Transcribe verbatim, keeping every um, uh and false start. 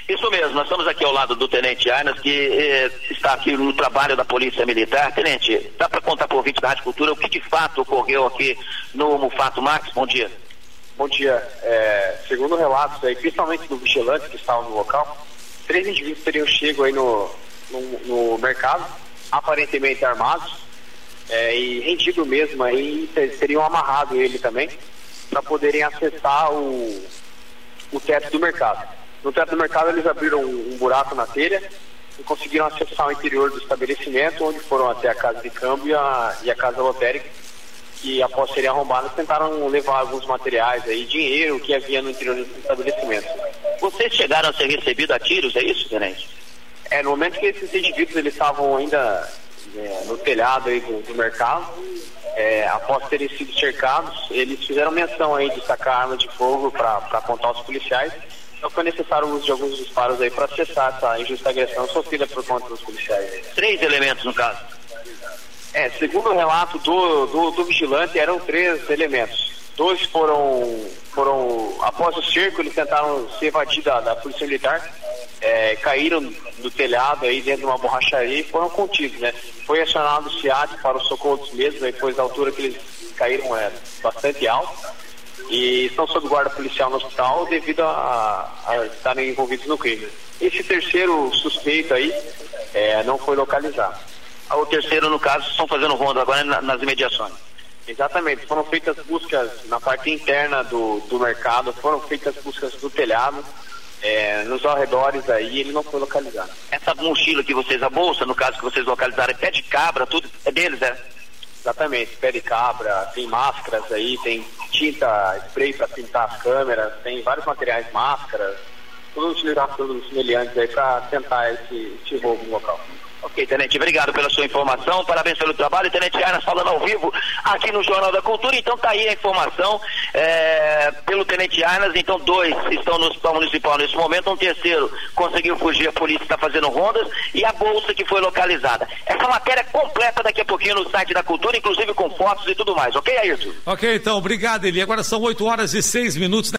Isso mesmo, nós estamos aqui ao lado do Tenente Arnas, que eh, está aqui no trabalho da Polícia Militar. Tenente, dá para contar para o ouvinte da Rádio Cultura o que de fato ocorreu aqui no Mufato Max? Bom dia. Bom dia. É, segundo relatos aí, principalmente do vigilante que estava no local, três indivíduos teriam chego aí no, no, no mercado, aparentemente armados, é, e rendido mesmo aí, teriam amarrado ele também, para poderem acessar o, o teto do mercado. No teto do mercado eles abriram um, um buraco na telha e conseguiram acessar o interior do estabelecimento, onde foram até a casa de câmbio e a, e a casa lotérica, que após serem arrombadas tentaram levar alguns materiais aí, dinheiro que havia no interior do estabelecimento. Vocês chegaram a ser recebidos a tiros, é isso, Tenente? É, no momento que esses indivíduos eles estavam ainda é, no telhado aí do, do mercado, é, após terem sido cercados, eles fizeram menção aí de sacar arma de fogo para apontar os policiais. Então foi necessário o uso de alguns disparos aí para cessar essa injusta agressão sofrida por conta dos policiais. Três elementos no caso. É, segundo o relato do, do, do vigilante, eram três elementos. Dois foram, foram após o cerco, eles tentaram se evadir da, da Polícia Militar, é, caíram do telhado aí dentro de uma borracharia e foram contidos, né? Foi acionado o SEAD para o socorro dos mesmos, aí, pois a altura que eles caíram é bastante alta. E estão sob guarda policial no hospital devido a, a estarem envolvidos no crime. Esse terceiro suspeito aí é, não foi localizado. O terceiro, no caso, estão fazendo ronda agora nas imediações. Exatamente, foram feitas buscas na parte interna do, do mercado, foram feitas buscas do telhado, é, nos arredores aí, ele não foi localizado. Essa mochila que vocês, a bolsa, no caso que vocês localizaram, é pé de cabra, tudo é deles, é? Exatamente, pé de cabra, tem máscaras aí, tem tinta, spray para pintar as câmeras, tem vários materiais, máscaras, tudo utilizado pelos semelhantes aí para tentar esse, esse roubo no local. Ok, Tenente, obrigado pela sua informação, parabéns pelo trabalho. Tenente Arnas falando ao vivo aqui no Jornal da Cultura. Então tá aí a informação é, pelo Tenente Arnas. Então dois estão no Hospital Municipal nesse momento, um terceiro conseguiu fugir, a polícia está fazendo rondas, e a bolsa que foi localizada. Essa matéria completa daqui a pouquinho no site da Cultura, inclusive com fotos e tudo mais, ok, Ayrton? Ok, então, obrigado, Eli. Agora são oito horas e seis minutos.